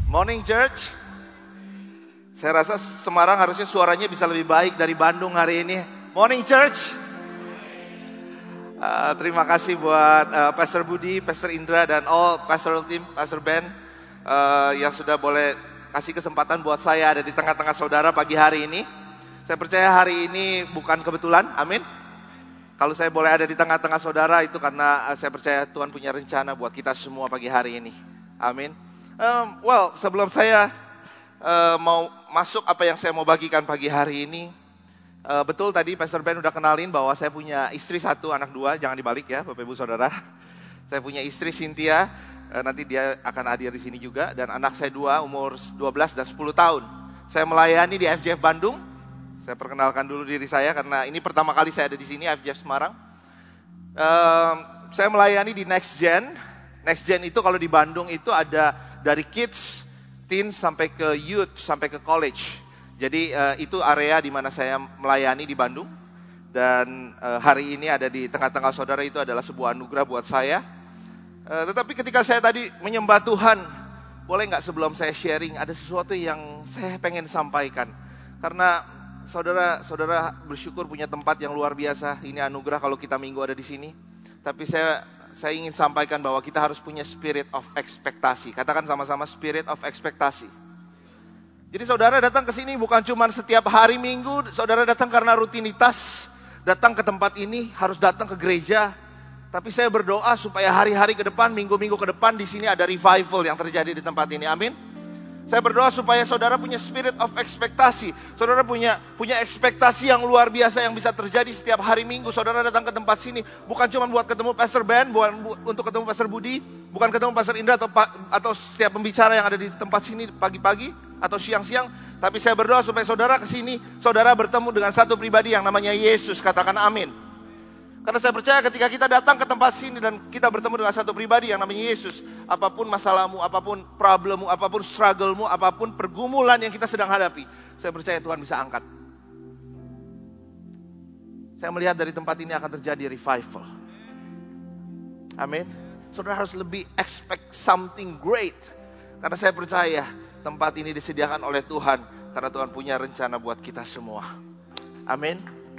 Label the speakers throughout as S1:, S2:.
S1: Morning Church. Saya rasa Semarang harusnya suaranya bisa lebih baik dari Bandung hari ini. Morning Church. Terima kasih buat Pastor Budi, Pastor Indra, dan all pastoral team, Pastor Ben, yang sudah boleh kasih kesempatan buat saya ada di tengah-tengah saudara pagi hari ini. Saya percaya hari ini bukan kebetulan, amin. Kalau saya boleh ada di tengah-tengah saudara itu karena saya percaya Tuhan punya rencana buat kita semua pagi hari ini, amin. Sebelum saya mau masuk apa yang saya mau bagikan pagi hari ini, betul tadi Pastor Ben udah kenalin bahwa saya punya istri satu, anak dua, jangan dibalik ya Bapak Ibu Saudara. Saya punya istri Cynthia, nanti dia akan hadir di sini juga, dan anak saya dua umur 12 dan 10 tahun. Saya melayani di FJF Bandung. Saya perkenalkan dulu diri saya karena ini pertama kali saya ada di sini, FJF Semarang. Saya melayani di Next Gen. Next Gen itu kalau di Bandung itu ada dari kids, teen sampai ke youth, sampai ke college. Jadi itu area di mana saya melayani di Bandung. Dan hari ini ada di tengah-tengah saudara itu adalah sebuah anugerah buat saya. Tetapi ketika saya tadi menyembah Tuhan, boleh nggak sebelum saya sharing, ada sesuatu yang saya pengen sampaikan. Karena saudara bersyukur punya tempat yang luar biasa. Ini anugerah kalau kita minggu ada di sini. Tapi saya ingin sampaikan bahwa kita harus punya spirit of ekspektasi. Katakan sama-sama, spirit of ekspektasi. Jadi saudara datang ke sini bukan cuma setiap hari Minggu, saudara datang karena rutinitas, datang ke tempat ini, harus datang ke gereja. Tapi saya berdoa supaya hari-hari ke depan, minggu-minggu ke depan di sini ada revival yang terjadi di tempat ini. Amin. Saya berdoa supaya saudara punya spirit of ekspektasi. Saudara punya ekspektasi yang luar biasa yang bisa terjadi setiap hari Minggu. Saudara datang ke tempat sini bukan cuma buat ketemu Pastor Ben, bukan untuk ketemu Pastor Budi, bukan ketemu Pastor Indra atau setiap pembicara yang ada di tempat sini pagi-pagi atau siang-siang. Tapi saya berdoa supaya saudara kesini, saudara bertemu dengan satu pribadi yang namanya Yesus. Katakan amin. Karena saya percaya ketika kita datang ke tempat sini dan kita bertemu dengan satu pribadi yang namanya Yesus, apapun masalahmu, apapun problemmu, apapun strugglemu, apapun pergumulan yang kita sedang hadapi, saya percaya Tuhan bisa angkat. Saya melihat dari tempat ini akan terjadi revival. Amin. Saudara harus lebih expect something great. Karena saya percaya tempat ini disediakan oleh Tuhan, karena Tuhan punya rencana buat kita semua. Amin.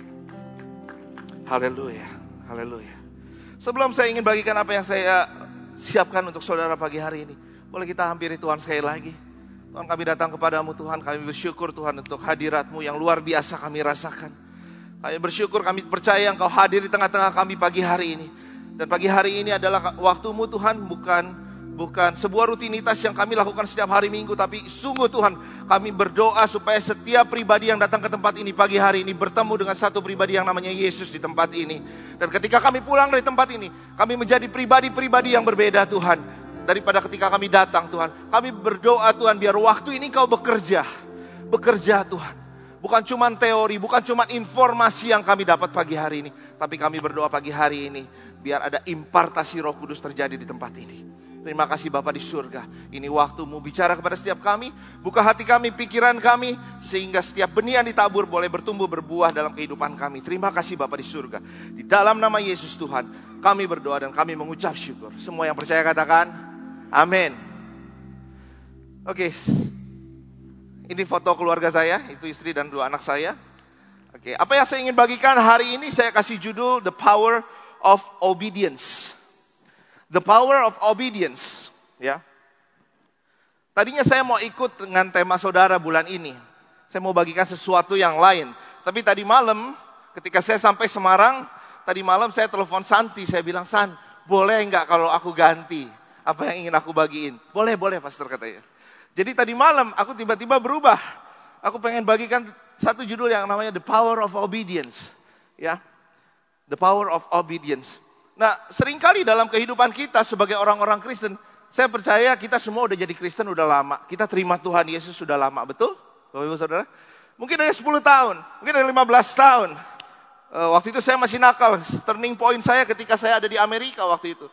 S1: Haleluya, haleluya. Sebelum saya ingin bagikan apa yang saya siapkan untuk saudara pagi hari ini, boleh kita hampiri Tuhan sekali lagi. Tuhan, kami datang kepadamu Tuhan, kami bersyukur Tuhan untuk hadirat-Mu yang luar biasa kami rasakan. Kami bersyukur, kami percaya Engkau hadir di tengah-tengah kami pagi hari ini. Dan pagi hari ini adalah waktu-Mu Tuhan, bukan sebuah rutinitas yang kami lakukan setiap hari Minggu, tapi sungguh Tuhan, kami berdoa supaya setiap pribadi yang datang ke tempat ini pagi hari ini bertemu dengan satu pribadi yang namanya Yesus di tempat ini. Dan ketika kami pulang dari tempat ini, kami menjadi pribadi-pribadi yang berbeda Tuhan, daripada ketika kami datang Tuhan. Kami berdoa Tuhan, biar waktu ini Kau bekerja Tuhan. Bukan cuma teori, bukan cuma informasi yang kami dapat pagi hari ini, tapi kami berdoa pagi hari ini, biar ada impartasi Roh Kudus terjadi di tempat ini. Terima kasih Bapa di surga. Ini waktu-Mu bicara kepada setiap kami. Buka hati kami, pikiran kami, sehingga setiap benih yang ditabur boleh bertumbuh berbuah dalam kehidupan kami. Terima kasih Bapa di surga. Di dalam nama Yesus Tuhan, kami berdoa dan kami mengucap syukur. Semua yang percaya katakan, amin. Oke, ini foto keluarga saya, itu istri dan dua anak saya. Oke, apa yang saya ingin bagikan hari ini, saya kasih judul The Power of Obedience. The power of obedience, ya. Tadinya saya mau ikut dengan tema saudara bulan ini. Saya mau bagikan sesuatu yang lain. Tapi tadi malam, ketika saya sampai Semarang, tadi malam saya telepon Santi. Saya bilang, San, boleh nggak kalau aku ganti apa yang ingin aku bagiin? Boleh, Pastor katanya. Jadi tadi malam aku tiba-tiba berubah. Aku pengen bagikan satu judul yang namanya The Power of Obedience, ya. The Power of Obedience. Nah, seringkali dalam kehidupan kita sebagai orang-orang Kristen, saya percaya kita semua udah jadi Kristen udah lama. Kita terima Tuhan Yesus sudah lama, betul? Bapak Ibu Saudara? Mungkin ada 10 tahun, mungkin ada 15 tahun. Waktu itu saya masih nakal. Turning point saya ketika saya ada di Amerika waktu itu.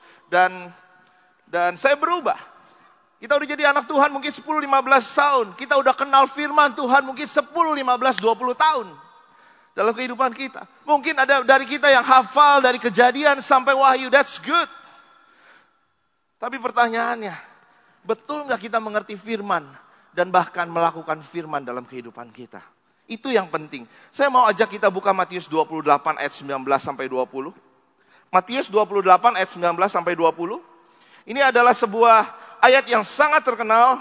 S1: Dan saya berubah. Kita udah jadi anak Tuhan mungkin 10-15 tahun. Kita udah kenal firman Tuhan mungkin 10, 15, 20 tahun. Dalam kehidupan kita. Mungkin ada dari kita yang hafal dari Kejadian sampai Wahyu, that's good. Tapi pertanyaannya, Betul nggak kita mengerti firman dan bahkan melakukan firman dalam kehidupan kita? Itu yang penting. Saya mau ajak kita buka Matius 28 ayat 19 sampai 20. Matius 28 ayat 19 sampai 20. Ini adalah sebuah ayat yang sangat terkenal.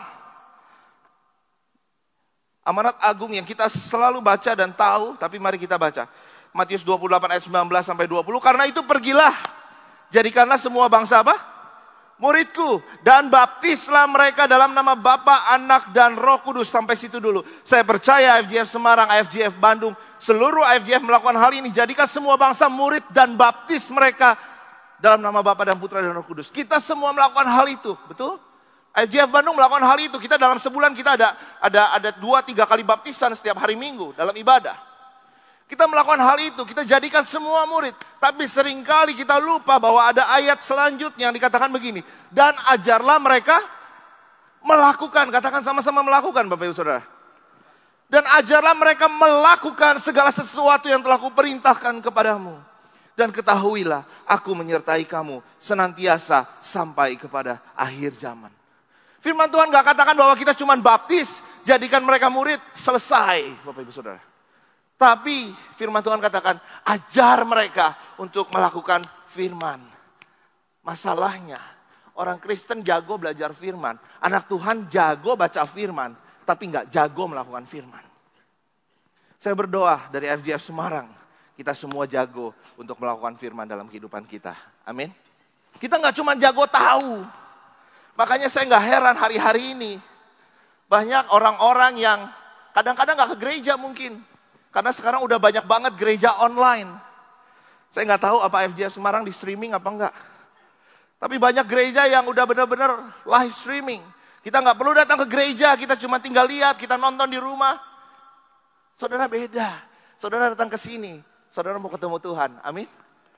S1: Amanat agung yang kita selalu baca dan tahu, tapi mari kita baca. Matius 28 ayat 19 sampai 20. Karena itu pergilah, jadikanlah semua bangsa apa? Muridku, dan baptislah mereka dalam nama Bapa, Anak, dan Roh Kudus. Sampai situ dulu. Saya percaya IFGF Semarang, IFGF Bandung, seluruh IFGF melakukan hal ini. Jadikan semua bangsa murid dan baptis mereka dalam nama Bapa dan Putra dan Roh Kudus. Kita semua melakukan hal itu, betul? IFGF Bandung melakukan hal itu. Kita dalam sebulan kita ada 2-3 kali baptisan setiap hari Minggu dalam ibadah. Kita melakukan hal itu, kita jadikan semua murid. Tapi seringkali kita lupa bahwa ada ayat selanjutnya yang dikatakan begini. Dan ajarlah mereka melakukan, katakan sama-sama melakukan Bapak Ibu Saudara. Dan ajarlah mereka melakukan segala sesuatu yang telah kuperintahkan kepadamu. Dan ketahuilah, aku menyertai kamu senantiasa sampai kepada akhir zaman. Firman Tuhan gak katakan bahwa kita cuma baptis, jadikan mereka murid, selesai Bapak Ibu Saudara. Tapi firman Tuhan katakan, ajar mereka untuk melakukan firman. Masalahnya, orang Kristen jago belajar firman. Anak Tuhan jago baca firman, tapi gak jago melakukan firman. Saya berdoa dari FGF Semarang, kita semua jago untuk melakukan firman dalam kehidupan kita. Amin. Kita gak cuma jago tahu. Makanya saya gak heran hari-hari ini. Banyak orang-orang yang kadang-kadang gak ke gereja mungkin. Karena sekarang udah banyak banget gereja online. Saya gak tahu apa FGF Semarang di streaming apa enggak. Tapi banyak gereja yang udah benar-benar live streaming. Kita gak perlu datang ke gereja, kita cuma tinggal lihat, kita nonton di rumah. Saudara beda. Saudara datang ke sini, saudara mau ketemu Tuhan. Amin.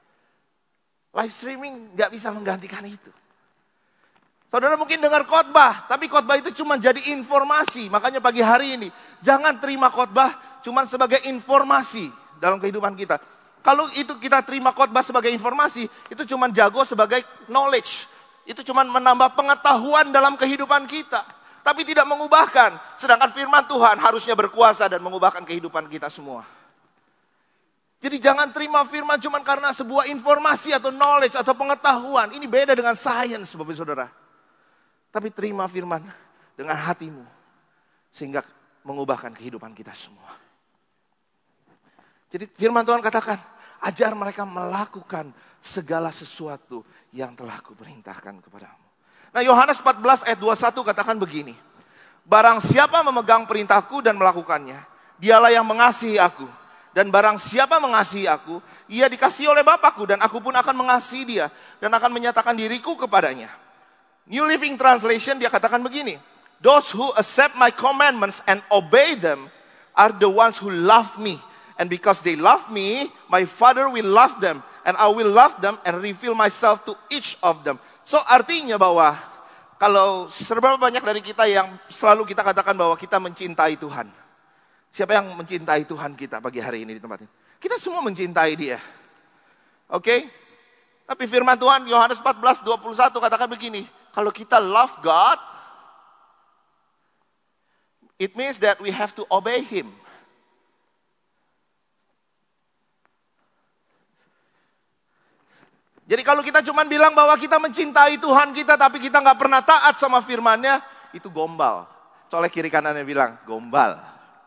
S1: Live streaming gak bisa menggantikan itu. Saudara mungkin dengar khotbah, tapi khotbah itu cuma jadi informasi. Makanya pagi hari ini, jangan terima khotbah cuma sebagai informasi dalam kehidupan kita. Kalau itu kita terima khotbah sebagai informasi, itu cuma jago sebagai knowledge. Itu cuma menambah pengetahuan dalam kehidupan kita. Tapi tidak mengubahkan. Sedangkan firman Tuhan harusnya berkuasa dan mengubahkan kehidupan kita semua. Jadi jangan terima firman cuma karena sebuah informasi atau knowledge atau pengetahuan. Ini beda dengan science, Bapak Saudara. Tapi terima firman dengan hatimu. Sehingga mengubahkan kehidupan kita semua. Jadi firman Tuhan katakan, ajar mereka melakukan segala sesuatu yang telah kuperintahkan kepadamu. Nah Yohanes 14 ayat 21 katakan begini. Barang siapa memegang perintahku dan melakukannya, dialah yang mengasihi aku. Dan barang siapa mengasihi aku, ia dikasihi oleh Bapakku dan aku pun akan mengasihi dia. Dan akan menyatakan diriku kepadanya. New Living Translation dia katakan begini. Those who accept my commandments and obey them are the ones who love me. And because they love me, my Father will love them. And I will love them and reveal myself to each of them. So artinya bahwa kalau seberapa banyak dari kita yang selalu kita katakan bahwa kita mencintai Tuhan. Siapa yang mencintai Tuhan kita pagi hari ini di tempat ini? Kita semua mencintai dia. Oke? Tapi firman Tuhan Yohanes 14:21 katakan begini. Kalau kita love God, it means that we have to obey Him. Jadi kalau kita cuma bilang bahwa kita mencintai Tuhan kita, tapi kita nggak pernah taat sama firman-Nya, itu gombal. Colek kiri kanannya bilang, gombal.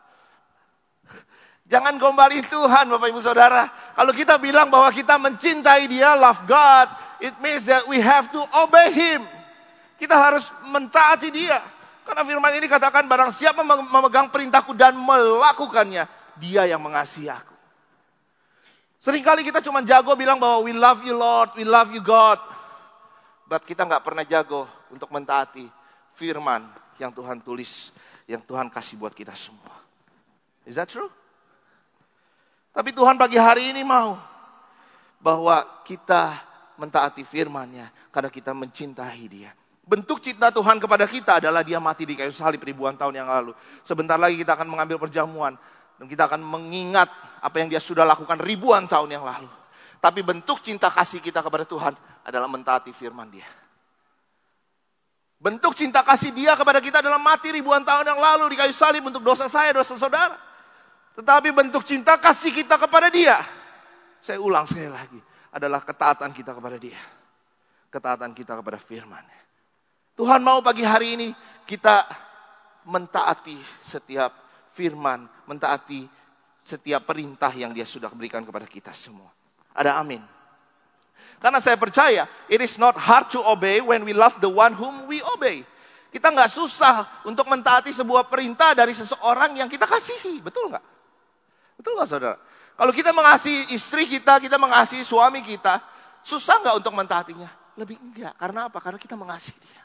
S1: Jangan gombali Tuhan Bapak Ibu Saudara. Kalau kita bilang bahwa kita mencintai Dia, love God, it means that we have to obey Him. Kita harus mentaati Dia. Karena firman ini katakan barang siapa memegang perintahku dan melakukannya, dia yang mengasihi aku. Seringkali kita cuma jago bilang bahwa we love you Lord, we love you God. But kita gak pernah jago untuk mentaati firman yang Tuhan tulis, yang Tuhan kasih buat kita semua. Is that true? Tapi Tuhan pagi hari ini mau bahwa kita mentaati firman-Nya karena kita mencintai Dia. Bentuk cinta Tuhan kepada kita adalah Dia mati di kayu salib ribuan tahun yang lalu. Sebentar lagi kita akan mengambil perjamuan dan kita akan mengingat apa yang Dia sudah lakukan ribuan tahun yang lalu. Tapi bentuk cinta kasih kita kepada Tuhan adalah mentaati firman Dia. Bentuk cinta kasih Dia kepada kita adalah mati ribuan tahun yang lalu di kayu salib untuk dosa saya, dosa saudara. Tetapi bentuk cinta kasih kita kepada Dia, saya ulang sekali lagi, adalah ketaatan kita kepada Dia. Ketaatan kita kepada firman. Tuhan mau pagi hari ini kita mentaati setiap firman, mentaati setiap perintah yang Dia sudah berikan kepada kita semua. Ada amin. Karena saya percaya, it is not hard to obey when we love the one whom we obey. Kita nggak susah untuk mentaati sebuah perintah dari seseorang yang kita kasihi. Betul nggak? Betul nggak saudara? Kalau kita mengasihi istri kita mengasihi suami kita, susah nggak untuk mentaatinya? Lebih enggak. Karena apa? Karena kita mengasihi dia.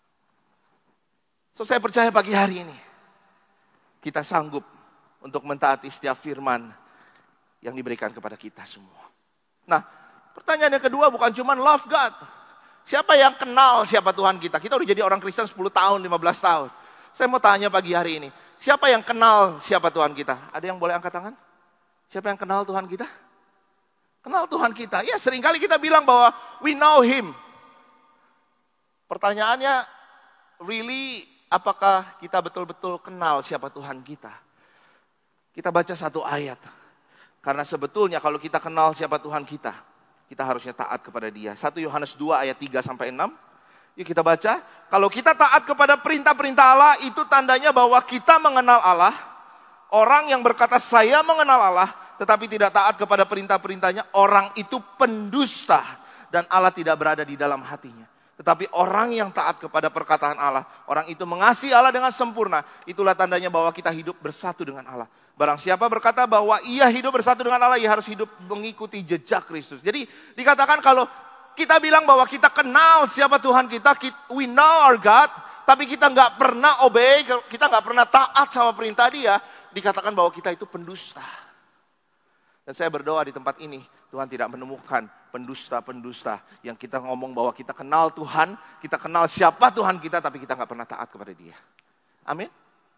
S1: So saya percaya pagi hari ini, kita sanggup untuk mentaati setiap firman yang diberikan kepada kita semua. Nah, pertanyaan yang kedua bukan cuma love God. Siapa yang kenal siapa Tuhan kita? Kita udah jadi orang Kristen 10 tahun, 15 tahun. Saya mau tanya pagi hari ini, siapa yang kenal siapa Tuhan kita? Ada yang boleh angkat tangan? Siapa yang kenal Tuhan kita? Kenal Tuhan kita. Ya, seringkali kita bilang bahwa we know Him. Pertanyaannya, really, apakah kita betul-betul kenal siapa Tuhan kita? Kita baca satu ayat. Karena sebetulnya kalau kita kenal siapa Tuhan kita harusnya taat kepada Dia. 1 Yohanes 2 ayat 3-6. Yuk kita baca. Kalau kita taat kepada perintah-perintah Allah, itu tandanya bahwa kita mengenal Allah. Orang yang berkata saya mengenal Allah, tetapi tidak taat kepada perintah-perintahnya, orang itu pendusta. Dan Allah tidak berada di dalam hatinya. Tetapi orang yang taat kepada perkataan Allah, orang itu mengasihi Allah dengan sempurna. Itulah tandanya bahwa kita hidup bersatu dengan Allah. Barang siapa berkata bahwa ia hidup bersatu dengan Allah, ia harus hidup mengikuti jejak Kristus. Jadi dikatakan kalau kita bilang bahwa kita kenal siapa Tuhan kita, we know our God, tapi kita nggak pernah obey, kita nggak pernah taat sama perintah Dia, dikatakan bahwa kita itu pendusta. Dan saya berdoa di tempat ini, Tuhan tidak menemukan pendusta-pendusta yang kita ngomong bahwa kita kenal Tuhan, kita kenal siapa Tuhan kita, tapi kita nggak pernah taat kepada Dia. Amin.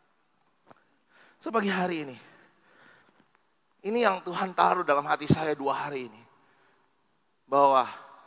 S1: So pagi hari ini yang Tuhan taruh dalam hati saya 2 hari ini. Bahwa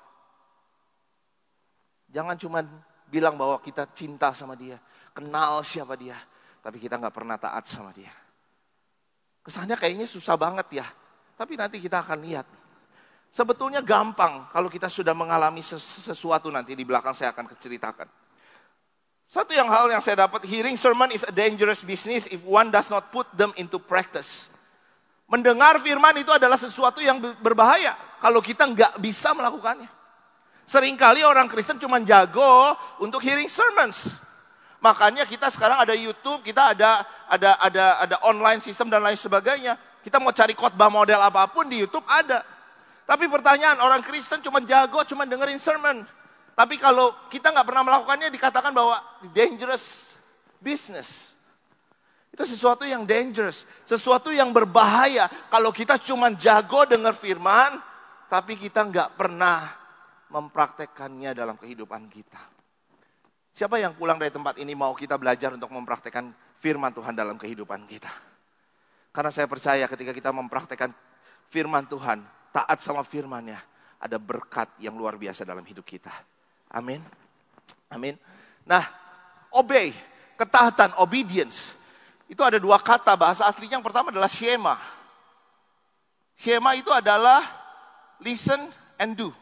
S1: jangan cuma bilang bahwa kita cinta sama Dia, kenal siapa Dia, tapi kita gak pernah taat sama Dia. Kesannya kayaknya susah banget ya, tapi nanti kita akan lihat. Sebetulnya gampang kalau kita sudah mengalami sesuatu, nanti di belakang saya akan ceritakan. Satu hal yang saya dapat, hearing sermon is a dangerous business if one does not put them into practice. Mendengar firman itu adalah sesuatu yang berbahaya kalau kita nggak bisa melakukannya. Seringkali orang Kristen cuma jago untuk hearing sermons. Makanya kita sekarang ada YouTube, kita ada online system dan lain sebagainya. Kita mau cari khotbah model apapun di YouTube ada. Tapi pertanyaan, orang Kristen cuma jago, cuma dengerin sermon. Tapi kalau kita nggak pernah melakukannya, dikatakan bahwa dangerous business. Itu sesuatu yang dangerous, sesuatu yang berbahaya. Kalau kita cuma jago dengar firman, tapi kita nggak pernah mempraktekkannya dalam kehidupan kita. Siapa yang pulang dari tempat ini mau kita belajar untuk mempraktekkan firman Tuhan dalam kehidupan kita? Karena saya percaya ketika kita mempraktekkan firman Tuhan, taat sama firman-Nya, ada berkat yang luar biasa dalam hidup kita. Amin. Amin. Nah, obey, ketaatan, obedience. Itu ada 2 kata, bahasa aslinya yang pertama adalah shema. Shema itu adalah listen and do.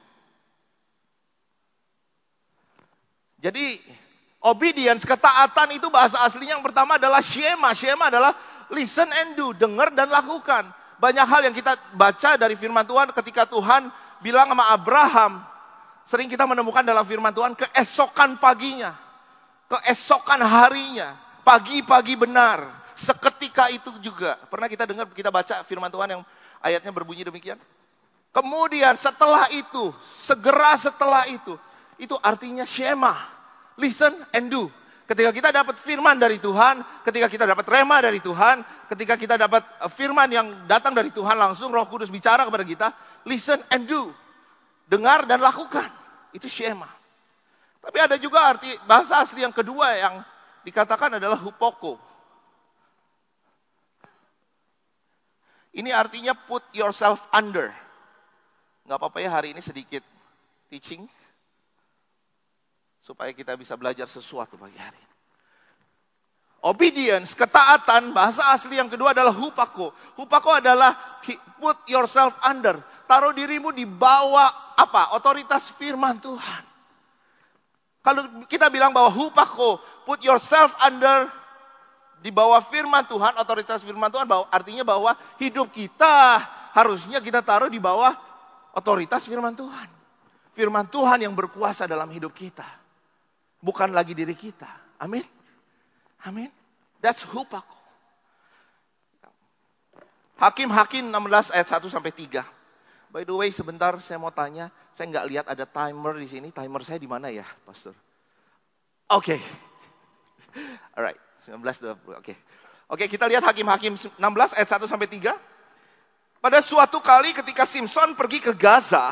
S1: Jadi, obedience, ketaatan itu bahasa aslinya yang pertama adalah shema. Shema adalah listen and do, dengar dan lakukan. Banyak hal yang kita baca dari firman Tuhan ketika Tuhan bilang sama Abraham, sering kita menemukan dalam firman Tuhan keesokan paginya, keesokan harinya, pagi-pagi benar, seketika itu juga. Pernah kita dengar, kita baca firman Tuhan yang ayatnya berbunyi demikian? Kemudian setelah itu, segera setelah itu artinya shema, listen and do. Ketika kita dapat firman dari Tuhan, ketika kita dapat rema dari Tuhan, ketika kita dapat firman yang datang dari Tuhan langsung, Roh Kudus bicara kepada kita, listen and do. Dengar dan lakukan. Itu shema. Tapi ada juga arti bahasa asli yang kedua yang dikatakan adalah hupoko. Ini artinya put yourself under. Gak apa-apa ya hari ini sedikit teaching. supaya kita bisa belajar sesuatu pagi hari ini. Obedience, ketaatan, bahasa asli yang kedua adalah hupako. Hupako adalah put yourself under. Taruh dirimu di bawah apa? Otoritas firman Tuhan. Kalau kita bilang bahwa hupako, put yourself under, di bawah firman Tuhan, otoritas firman Tuhan, artinya bahwa hidup kita harusnya kita taruh di bawah otoritas firman Tuhan. Firman Tuhan yang berkuasa dalam hidup kita. Bukan lagi diri kita. Amin. Amin. That's hupako. Hakim-Hakim 16 ayat 1 sampai 3. By the way, sebentar saya mau tanya, saya nggak lihat ada timer di sini. Timer saya di mana ya, Pastor? Oke. Alright, 19:20. Oke, kita lihat Hakim-Hakim 16 ayat 1 sampai 3. Pada suatu kali ketika Simson pergi ke Gaza,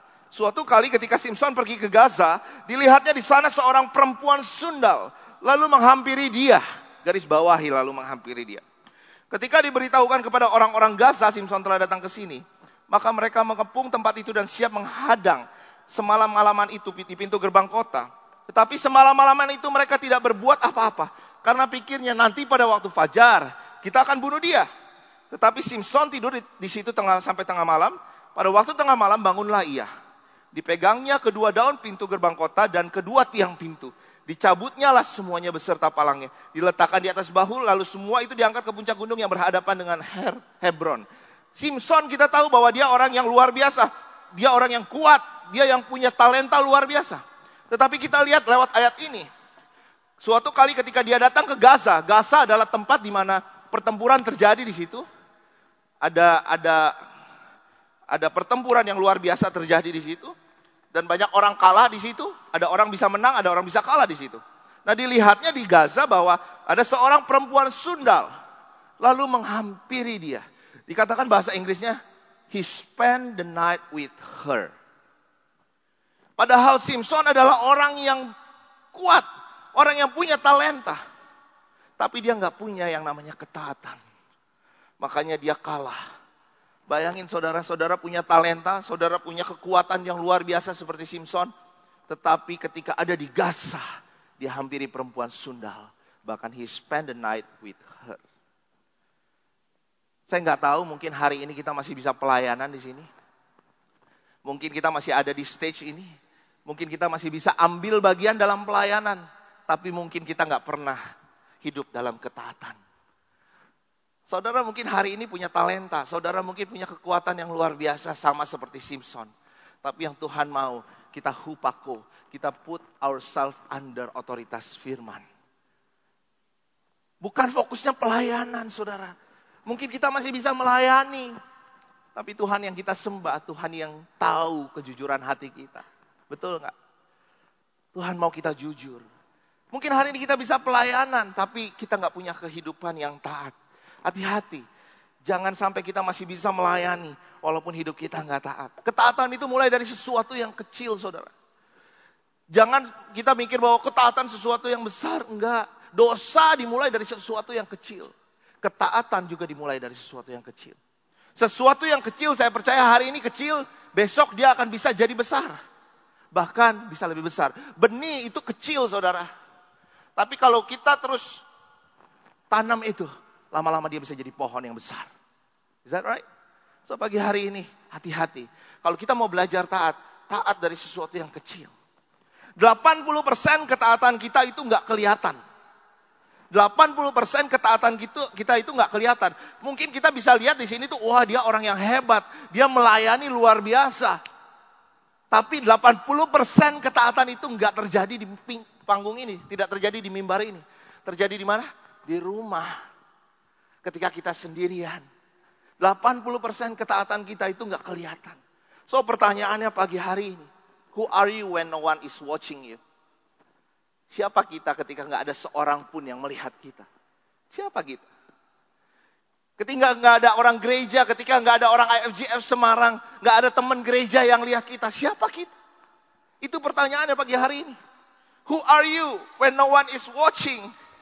S1: dilihatnya di sana seorang perempuan sundal, lalu menghampiri dia. Garis bawahi, lalu menghampiri dia. Ketika diberitahukan kepada orang-orang Gaza, Simson telah datang ke sini, maka mereka mengepung tempat itu dan siap menghadang semalam-malaman itu di pintu gerbang kota. Tetapi semalam-malaman itu mereka tidak berbuat apa-apa, karena pikirnya nanti pada waktu fajar kita akan bunuh dia. Tetapi Simson tidur di situ sampai tengah malam. Pada waktu tengah malam bangunlah ia. Dipegangnya kedua daun pintu gerbang kota dan kedua tiang pintu. Dicabutnya lah semuanya beserta palangnya. Diletakkan di atas bahu, lalu semua itu diangkat ke puncak gunung yang berhadapan dengan Hebron. Simson kita tahu bahwa dia orang yang luar biasa. Dia orang yang kuat. Dia yang punya talenta luar biasa. Tetapi kita lihat lewat ayat ini. Suatu kali ketika dia datang ke Gaza. Gaza adalah tempat di mana pertempuran terjadi di situ. Ada pertempuran yang luar biasa terjadi di situ. Dan banyak orang kalah di situ, ada orang bisa menang, ada orang bisa kalah di situ. Nah, dilihatnya di Gaza bahwa ada seorang perempuan sundal, lalu menghampiri dia. Dikatakan bahasa Inggrisnya, he spent the night with her. Padahal Simson adalah orang yang kuat, orang yang punya talenta. Tapi dia nggak punya yang namanya ketaatan. Makanya dia kalah. Bayangin saudara-saudara punya talenta, saudara punya kekuatan yang luar biasa seperti Simson. Tetapi ketika ada di Gaza, dia hampiri perempuan sundal. Bahkan he spent the night with her. Saya nggak tahu, mungkin hari ini kita masih bisa pelayanan di sini. Mungkin kita masih ada di stage ini. Mungkin kita masih bisa ambil bagian dalam pelayanan. Tapi mungkin kita nggak pernah hidup dalam ketaatan. Saudara mungkin hari ini punya talenta, saudara mungkin punya kekuatan yang luar biasa sama seperti Simson. Tapi yang Tuhan mau, kita hupako, kita put ourselves under otoritas firman. Bukan fokusnya pelayanan, saudara. Mungkin kita masih bisa melayani, tapi Tuhan yang kita sembah, Tuhan yang tahu kejujuran hati kita. Betul nggak? Tuhan mau kita jujur. Mungkin hari ini kita bisa pelayanan, tapi kita nggak punya kehidupan yang taat. Hati-hati, jangan sampai kita masih bisa melayani walaupun hidup kita nggak taat. Ketaatan itu mulai dari sesuatu yang kecil, saudara. Jangan kita mikir bahwa ketaatan sesuatu yang besar, enggak. Dosa dimulai dari sesuatu yang kecil. Ketaatan juga dimulai dari sesuatu yang kecil. Sesuatu yang kecil, saya percaya hari ini kecil, besok dia akan bisa jadi besar. Bahkan bisa lebih besar. Benih itu kecil, saudara. Tapi kalau kita terus tanam itu, lama-lama dia bisa jadi pohon yang besar. Is that right? So pagi hari ini, hati-hati. Kalau kita mau belajar taat dari sesuatu yang kecil. 80% ketaatan kita itu nggak kelihatan. 80% ketaatan kita itu nggak kelihatan. Mungkin kita bisa lihat di sini tuh, wah dia orang yang hebat. Dia melayani luar biasa. Tapi 80% ketaatan itu nggak terjadi di panggung ini. Tidak terjadi di mimbar ini. Terjadi di mana? Di rumah. Ketika kita sendirian. 80% ketaatan kita itu nggak kelihatan. So pertanyaannya pagi hari ini. Who are you when no one is watching you? Siapa kita ketika nggak ada seorang pun yang melihat kita? Siapa kita? Ketika nggak ada orang gereja, ketika nggak ada orang IFGF Semarang, nggak ada teman gereja yang lihat kita, siapa kita? Itu pertanyaannya pagi hari ini. Who are you when no one is watching?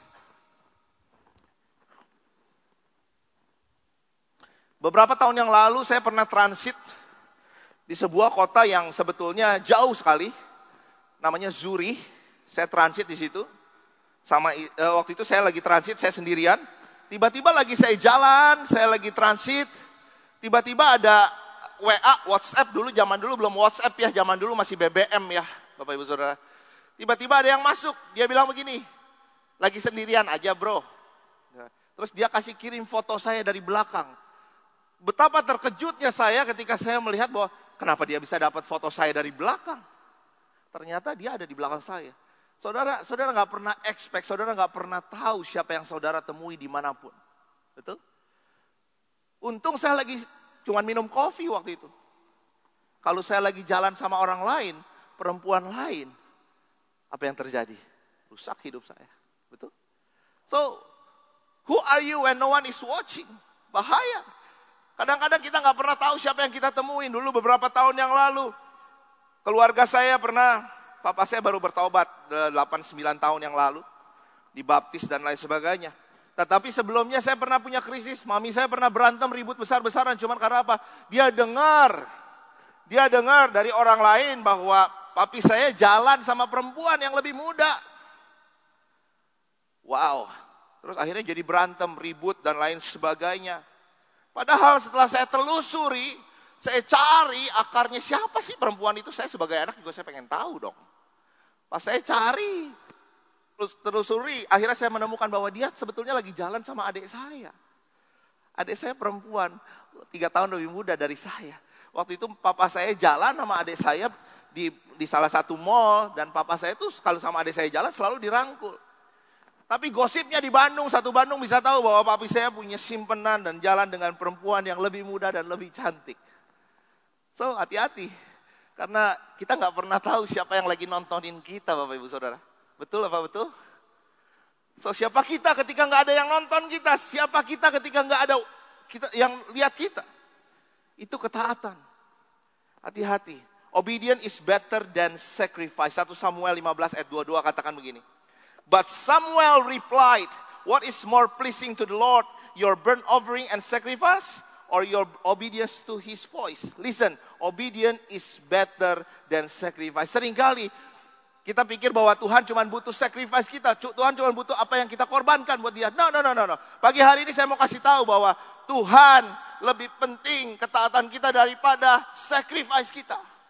S1: Beberapa tahun yang lalu saya pernah transit di sebuah kota yang sebetulnya jauh sekali, namanya Zurich. Saya transit di situ. Waktu itu saya lagi transit, saya sendirian. Tiba-tiba lagi saya jalan, saya lagi transit. Tiba-tiba ada WA, WhatsApp dulu, zaman dulu belum WhatsApp ya, zaman dulu masih BBM ya, Bapak Ibu Saudara. Tiba-tiba ada yang masuk, dia bilang begini, lagi sendirian aja bro. Terus dia kasih kirim foto saya dari belakang. Betapa terkejutnya saya ketika saya melihat bahwa kenapa dia bisa dapat foto saya dari belakang. Ternyata dia ada di belakang saya. Saudara nggak pernah expect, saudara nggak pernah tahu siapa yang saudara temui dimanapun. Betul? Untung saya lagi cuma minum kopi waktu itu. Kalau saya lagi jalan sama orang lain, perempuan lain, apa yang terjadi? Rusak hidup saya. Betul? So, who are you when no one is watching? Bahaya. Kadang-kadang kita nggak pernah tahu siapa yang kita temuin. Dulu beberapa tahun yang lalu, keluarga saya papa saya baru bertobat 8-9 tahun yang lalu. Dibaptis dan lain sebagainya. Tetapi sebelumnya saya pernah punya krisis. Mami saya pernah berantem ribut besar-besaran. Cuman karena apa? Dia dengar dari orang lain bahwa papi saya jalan sama perempuan yang lebih muda. Wow. Terus akhirnya jadi berantem, ribut dan lain sebagainya. Padahal setelah saya telusuri, saya cari akarnya siapa sih perempuan itu. Saya sebagai anak juga saya pengen tahu dong. Pas saya cari, telusuri, akhirnya saya menemukan bahwa dia sebetulnya lagi jalan sama adik saya. Adik saya perempuan, 3 tahun lebih muda dari saya. Waktu itu papa saya jalan sama adik saya di salah satu mall. Dan papa saya tuh kalau sama adik saya jalan selalu dirangkul. Tapi gosipnya di Bandung, satu Bandung bisa tahu bahwa papi saya punya simpenan dan jalan dengan perempuan yang lebih muda dan lebih cantik. So, hati-hati. Karena kita nggak pernah tahu siapa yang lagi nontonin kita, Bapak Ibu Saudara. Betul apa betul? So, siapa kita ketika nggak ada yang nonton kita? Siapa kita ketika nggak ada yang lihat kita? Itu ketaatan. Hati-hati. Obedience is better than sacrifice. 1 Samuel 15 ayat 22 katakan begini. But Samuel replied, what is more pleasing to the Lord, your burnt offering and sacrifice, or your obedience to His voice? Listen, obedience is better than sacrifice. Seringkali kita pikir bahwa Tuhan cuma butuh sacrifice kita. Tuhan cuma butuh apa yang kita korbankan buat Dia. No. Pagi hari ini saya mau kasih tahu bahwa Tuhan lebih penting ketaatan kita daripada sacrifice kita.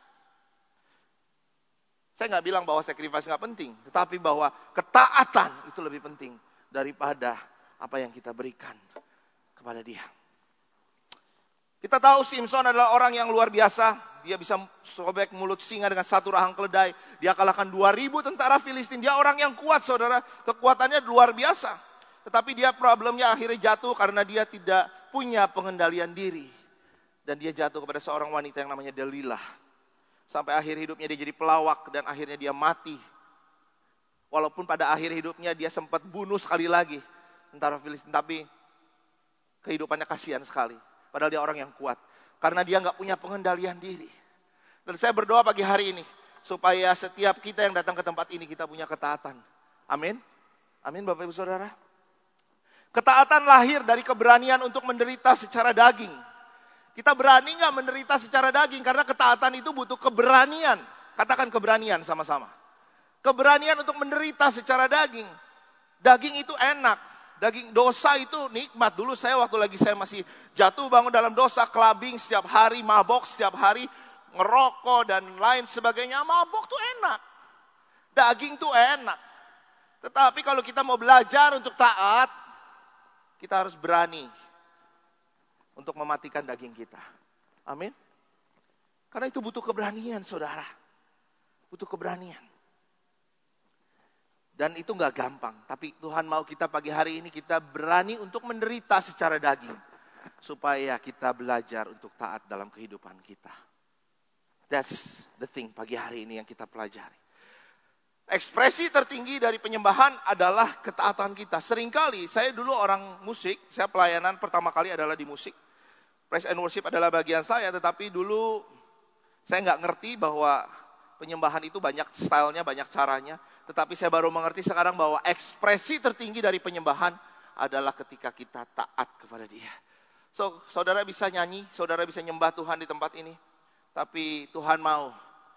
S1: Saya nggak bilang bahwa sacrifice nggak penting, tetapi bahwa ketaatan itu lebih penting daripada apa yang kita berikan kepada Dia. Kita tahu Simpson adalah orang yang luar biasa. Dia bisa sobek mulut singa dengan satu rahang keledai. Dia kalahkan 2.000 tentara Filistin. Dia orang yang kuat, saudara. Kekuatannya luar biasa. Tetapi dia problemnya akhirnya jatuh karena dia tidak punya pengendalian diri. Dan dia jatuh kepada seorang wanita yang namanya Delilah. Sampai akhir hidupnya dia jadi pelawak dan akhirnya dia mati. Walaupun pada akhir hidupnya dia sempat bunuh sekali lagi tentara Filistin. Tapi kehidupannya kasihan sekali. Padahal dia orang yang kuat. Karena dia nggak punya pengendalian diri. Dan saya berdoa pagi hari ini. Supaya setiap kita yang datang ke tempat ini kita punya ketaatan. Amin. Amin Bapak Ibu Saudara. Ketaatan lahir dari keberanian untuk menderita secara daging. Kita berani nggak menderita secara daging? Karena ketaatan itu butuh keberanian. Katakan keberanian sama-sama. Keberanian untuk menderita secara daging. Daging itu enak. Daging dosa itu nikmat. Dulu saya waktu lagi saya masih jatuh bangun dalam dosa. Clubbing setiap hari, mabok setiap hari. Ngerokok dan lain sebagainya. Mabok tuh enak. Daging tuh enak. Tetapi kalau kita mau belajar untuk taat. Kita harus berani untuk mematikan daging kita. Amin. Karena itu butuh keberanian, saudara. Butuh keberanian. Dan itu gak gampang. Tapi Tuhan mau kita pagi hari ini kita berani untuk menderita secara daging. Supaya kita belajar untuk taat dalam kehidupan kita. That's the thing pagi hari ini yang kita pelajari. Ekspresi tertinggi dari penyembahan adalah ketaatan kita. Seringkali, saya dulu orang musik. Saya pelayanan pertama kali adalah di musik. Praise and worship adalah bagian saya, tetapi dulu saya nggak ngerti bahwa penyembahan itu banyak stylenya, banyak caranya. Tetapi saya baru mengerti sekarang bahwa ekspresi tertinggi dari penyembahan adalah ketika kita taat kepada Dia. So, saudara bisa nyanyi, saudara bisa nyembah Tuhan di tempat ini. Tapi Tuhan mau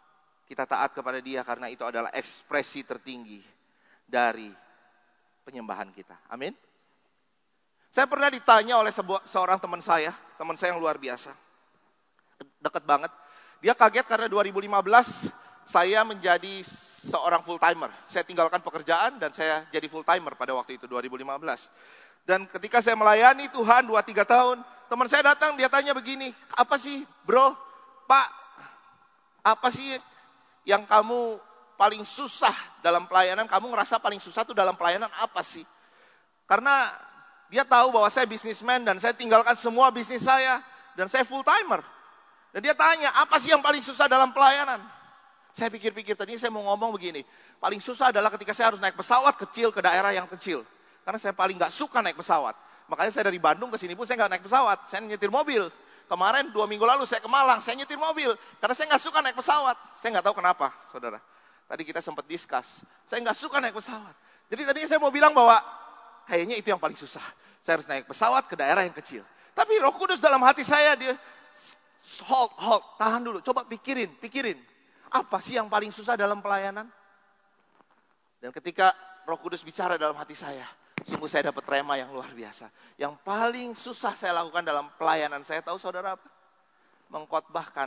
S1: Kita taat kepada Dia karena itu adalah ekspresi tertinggi dari penyembahan kita. Amin. Saya pernah ditanya oleh seorang teman saya yang luar biasa. Dekat banget. Dia kaget karena 2015 saya menjadi seorang full timer. Saya tinggalkan pekerjaan dan saya jadi full timer pada waktu itu 2015. Dan ketika saya melayani Tuhan 2-3 tahun, teman saya datang, dia tanya begini, apa sih bro, Pak, apa sih yang kamu paling susah dalam pelayanan? Kamu ngerasa paling susah tuh dalam pelayanan apa sih? Karena dia tahu bahwa saya bisnismen dan saya tinggalkan semua bisnis saya. Dan saya full timer. Dan dia tanya, apa sih yang paling susah dalam pelayanan? Saya pikir-pikir, tadi saya mau ngomong begini. Paling susah adalah ketika saya harus naik pesawat kecil ke daerah yang kecil. Karena saya paling gak suka naik pesawat. Makanya saya dari Bandung ke sini pun saya gak naik pesawat. Saya nyetir mobil. Kemarin 2 minggu lalu saya ke Malang, saya nyetir mobil. Karena saya gak suka naik pesawat. Saya gak tahu kenapa, saudara. Tadi kita sempat discuss. Saya gak suka naik pesawat. Jadi tadinya saya mau bilang bahwa kayaknya itu yang paling susah. Saya harus naik pesawat ke daerah yang kecil. Tapi Roh Kudus dalam hati saya, dia hold, tahan dulu. Coba pikirin. Apa sih yang paling susah dalam pelayanan? Dan ketika Roh Kudus bicara dalam hati saya, sungguh saya dapat rema yang luar biasa. Yang paling susah saya lakukan dalam pelayanan saya, tahu saudara apa? Mengkhotbahkan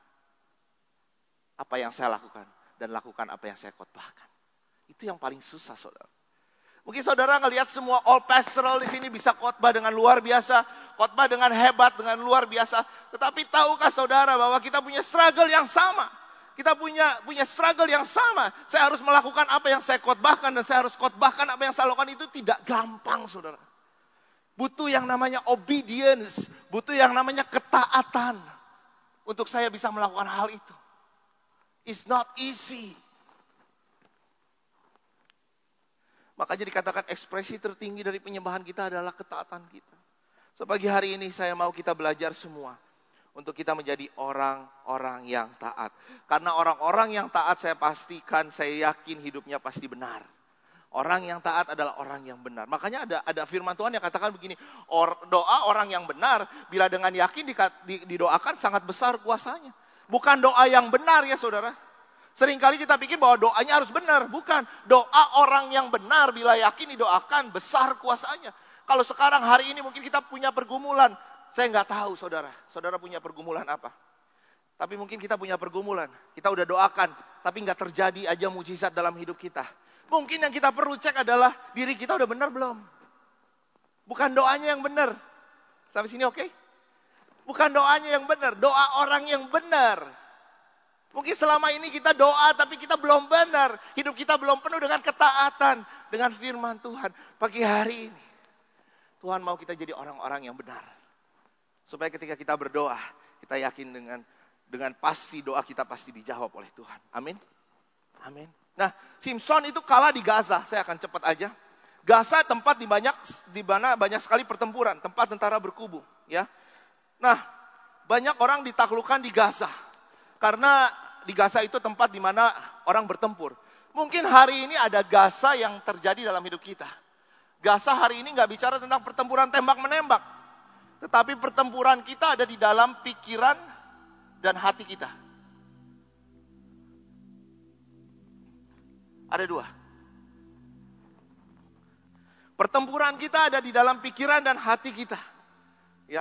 S1: apa yang saya lakukan. Dan lakukan apa yang saya khotbahkan. Itu yang paling susah, saudara. Mungkin saudara ngelihat semua all pastoral di sini bisa khotbah dengan luar biasa. Khotbah dengan hebat, dengan luar biasa. Tetapi tahukah saudara bahwa kita punya struggle yang sama? Kita punya struggle yang sama. Saya harus melakukan apa yang saya khotbahkan dan saya harus khotbahkan apa yang saya lakukan, itu tidak gampang, saudara. Butuh yang namanya obedience, butuh yang namanya ketaatan untuk saya bisa melakukan hal itu. It's not easy. Makanya dikatakan ekspresi tertinggi dari penyembahan kita adalah ketaatan kita. So pagi hari ini saya mau kita belajar semua. Untuk kita menjadi orang-orang yang taat. Karena orang-orang yang taat saya pastikan, saya yakin hidupnya pasti benar. Orang yang taat adalah orang yang benar. Makanya ada firman Tuhan yang katakan begini. Doa orang yang benar, bila dengan yakin didoakan sangat besar kuasanya. Bukan doa yang benar ya saudara. Seringkali kita pikir bahwa doanya harus benar. Bukan. Doa orang yang benar bila yakin didoakan besar kuasanya. Kalau sekarang hari ini mungkin kita punya pergumulan. Saya nggak tahu saudara. Saudara punya pergumulan apa? Tapi mungkin kita punya pergumulan. Kita udah doakan. Tapi nggak terjadi aja mujizat dalam hidup kita. Mungkin yang kita perlu cek adalah diri kita udah benar belum? Bukan doanya yang benar. Sampai sini oke? Bukan doanya yang benar. Doa orang yang benar. Mungkin selama ini kita doa tapi kita belum benar. Hidup kita belum penuh dengan ketaatan. Dengan firman Tuhan. Pagi hari ini. Tuhan mau kita jadi orang-orang yang benar. Supaya ketika kita berdoa, kita yakin dengan pasti doa kita pasti dijawab oleh Tuhan. Amin. Amin. Nah, Simpson itu kalah di Gaza. Saya akan cepat aja. Gaza tempat di mana banyak sekali pertempuran, tempat tentara berkubu, ya. Nah, banyak orang ditaklukkan di Gaza. Karena di Gaza itu tempat di mana orang bertempur. Mungkin hari ini ada Gaza yang terjadi dalam hidup kita. Gaza hari ini nggak bicara tentang pertempuran tembak-menembak. Tetapi pertempuran kita ada di dalam pikiran dan hati kita. Ada 2. Pertempuran kita ada di dalam pikiran dan hati kita. Ya.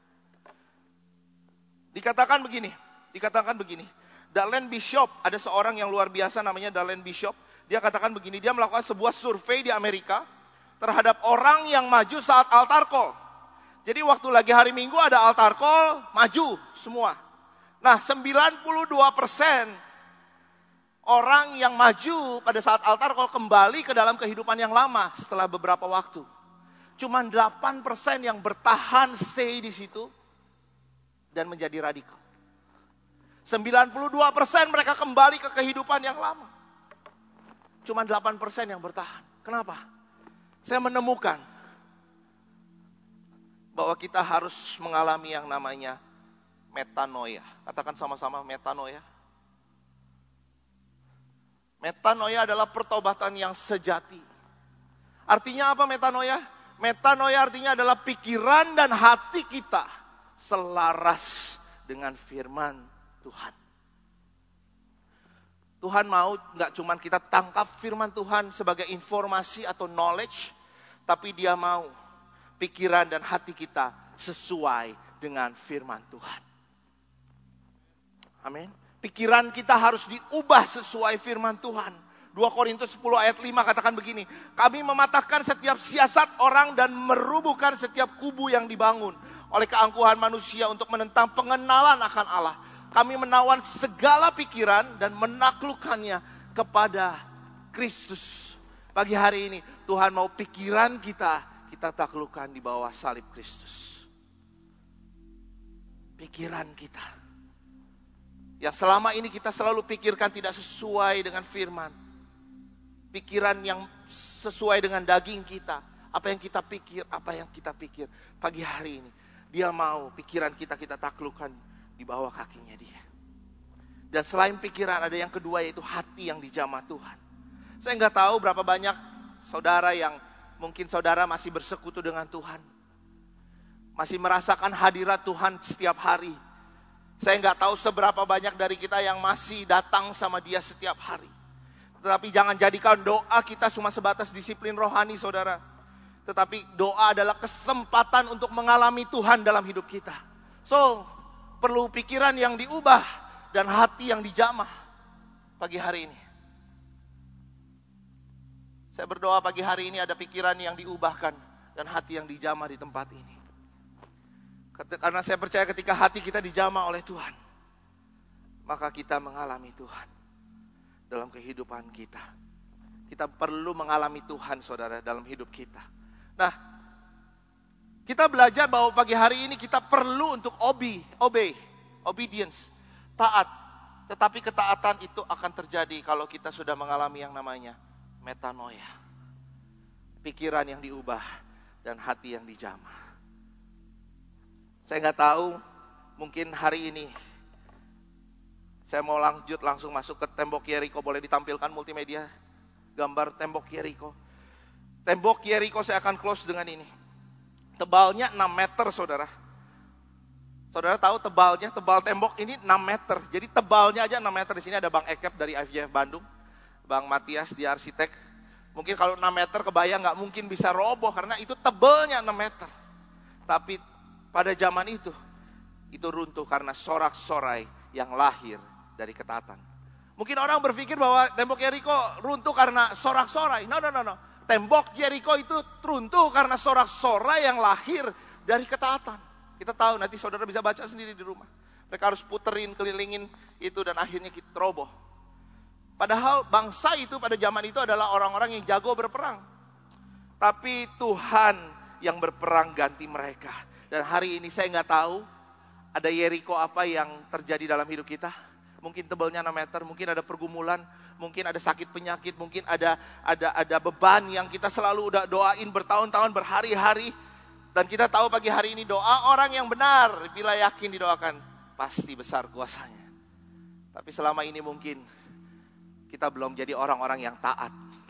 S1: Dikatakan begini. Dallin Bishop, ada seorang yang luar biasa namanya Dallin Bishop. Dia katakan begini, dia melakukan sebuah survei di Amerika terhadap orang yang maju saat altar call. Jadi waktu lagi hari Minggu ada altar call, maju semua. Nah 92% orang yang maju pada saat altar call kembali ke dalam kehidupan yang lama setelah beberapa waktu. Cuman 8% yang bertahan stay di situ dan menjadi radikal. 92% mereka kembali ke kehidupan yang lama. Cuman 8% yang bertahan. Kenapa? Saya menemukan bahwa kita harus mengalami yang namanya metanoia. Katakan sama-sama metanoia. Metanoia adalah pertobatan yang sejati. Artinya apa metanoia? Metanoia artinya adalah pikiran dan hati kita selaras dengan firman Tuhan. Tuhan mau nggak cuman kita tangkap firman Tuhan sebagai informasi atau knowledge, tapi Dia mau pikiran dan hati kita sesuai dengan firman Tuhan. Amin. Pikiran kita harus diubah sesuai firman Tuhan. 2 Korintus 10 ayat 5 katakan begini, kami mematahkan setiap siasat orang dan merubuhkan setiap kubu yang dibangun oleh keangkuhan manusia untuk menentang pengenalan akan Allah. Kami menawan segala pikiran dan menaklukkannya kepada Kristus. Pagi hari ini Tuhan mau pikiran kita taklukkan di bawah salib Kristus. Pikiran kita yang selama ini kita selalu pikirkan tidak sesuai dengan firman. Pikiran yang sesuai dengan daging kita. Apa yang kita pikir. Pagi hari ini Dia mau pikiran kita taklukkan di bawah kakinya Dia. Dan selain pikiran ada yang kedua, yaitu hati yang dijamah Tuhan. Saya nggak tahu berapa banyak saudara yang mungkin saudara masih bersekutu dengan Tuhan. Masih merasakan hadirat Tuhan setiap hari. Saya nggak tahu seberapa banyak dari kita yang masih datang sama Dia setiap hari. Tetapi jangan jadikan doa kita cuma sebatas disiplin rohani, saudara. Tetapi doa adalah kesempatan untuk mengalami Tuhan dalam hidup kita. So, perlu pikiran yang diubah dan hati yang dijamah pagi hari ini. Saya berdoa pagi hari ini ada pikiran yang diubahkan dan hati yang dijamah di tempat ini. Karena saya percaya ketika hati kita dijamah oleh Tuhan, maka kita mengalami Tuhan dalam kehidupan kita. Kita perlu mengalami Tuhan, saudara, dalam hidup kita. Nah, kita belajar bahwa pagi hari ini kita perlu untuk obedience, taat. Tetapi ketaatan itu akan terjadi kalau kita sudah mengalami yang namanya metanoia. Pikiran yang diubah dan hati yang dijamah. Saya nggak tahu, mungkin hari ini saya mau langsung masuk ke tembok Yeriko. Boleh ditampilkan multimedia gambar tembok Yeriko. Tembok Yeriko saya akan close dengan ini. Tebalnya 6 meter, saudara. Saudara tahu tebal tembok ini 6 meter. Jadi tebalnya aja 6 meter. Di sini ada Bang Ekep dari IFJF Bandung, Bang Matias di arsitek. Mungkin kalau 6 meter kebayang nggak mungkin bisa roboh karena itu tebalnya 6 meter. Tapi pada zaman itu runtuh karena sorak-sorai yang lahir dari ketaatan. Mungkin orang berpikir bahwa tembok Yeriko runtuh karena sorak-sorai. No. Tembok Yeriko itu runtuh karena sorak-sorai yang lahir dari ketaatan. Kita tahu, nanti saudara bisa baca sendiri di rumah. Mereka harus puterin, kelilingin itu dan akhirnya kita roboh. Padahal bangsa itu pada zaman itu adalah orang-orang yang jago berperang. Tapi Tuhan yang berperang ganti mereka. Dan hari ini saya nggak tahu ada Yeriko apa yang terjadi dalam hidup kita. Mungkin tebalnya 6 meter, mungkin ada pergumulan, mungkin ada sakit penyakit, mungkin ada beban yang kita selalu udah doain bertahun-tahun, berhari-hari. Dan kita tahu pagi hari ini doa orang yang benar, bila yakin didoakan, pasti besar kuasanya. Tapi selama ini mungkin kita belum jadi orang-orang yang taat.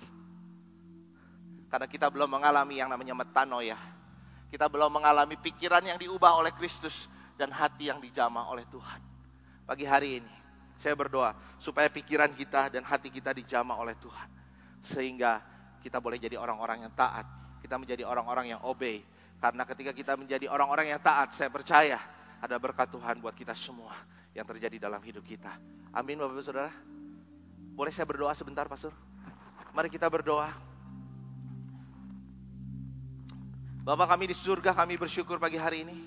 S1: Karena kita belum mengalami yang namanya metanoia. Kita belum mengalami pikiran yang diubah oleh Kristus dan hati yang dijamah oleh Tuhan. Pagi hari ini saya berdoa supaya pikiran kita dan hati kita dijamah oleh Tuhan. Sehingga kita boleh jadi orang-orang yang taat. Kita menjadi orang-orang yang obey. Karena ketika kita menjadi orang-orang yang taat, saya percaya ada berkat Tuhan buat kita semua yang terjadi dalam hidup kita. Amin, Bapak Ibu Saudara. Boleh saya berdoa sebentar, Pastor? Mari kita berdoa. Bapa kami di surga, kami bersyukur pagi hari ini.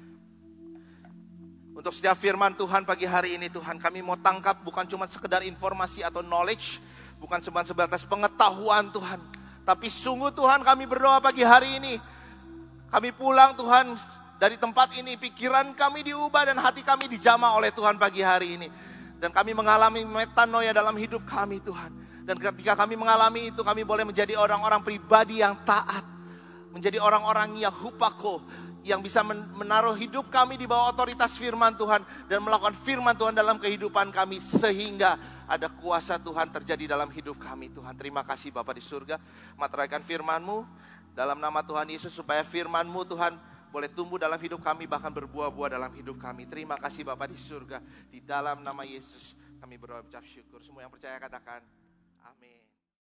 S1: Untuk setiap firman Tuhan pagi hari ini, Tuhan, kami mau tangkap bukan cuma sekedar informasi atau knowledge, bukan cuma sebatas pengetahuan Tuhan, tapi sungguh Tuhan kami berdoa pagi hari ini, kami pulang Tuhan dari tempat ini, pikiran kami diubah dan hati kami dijamah oleh Tuhan pagi hari ini. Dan kami mengalami metanoia dalam hidup kami Tuhan. Dan ketika kami mengalami itu, kami boleh menjadi orang-orang pribadi yang taat, menjadi orang-orang yang hupako, yang bisa menaruh hidup kami di bawah otoritas firman Tuhan dan melakukan firman Tuhan dalam kehidupan kami sehingga ada kuasa Tuhan terjadi dalam hidup kami Tuhan. Terima kasih Bapa di surga, materaikan firman-Mu dalam nama Tuhan Yesus supaya firman-Mu Tuhan boleh tumbuh dalam hidup kami bahkan berbuah-buah dalam hidup kami. Terima kasih Bapa di surga, di dalam nama Yesus Kami berdoa ucap syukur. Semua yang percaya katakan, amin.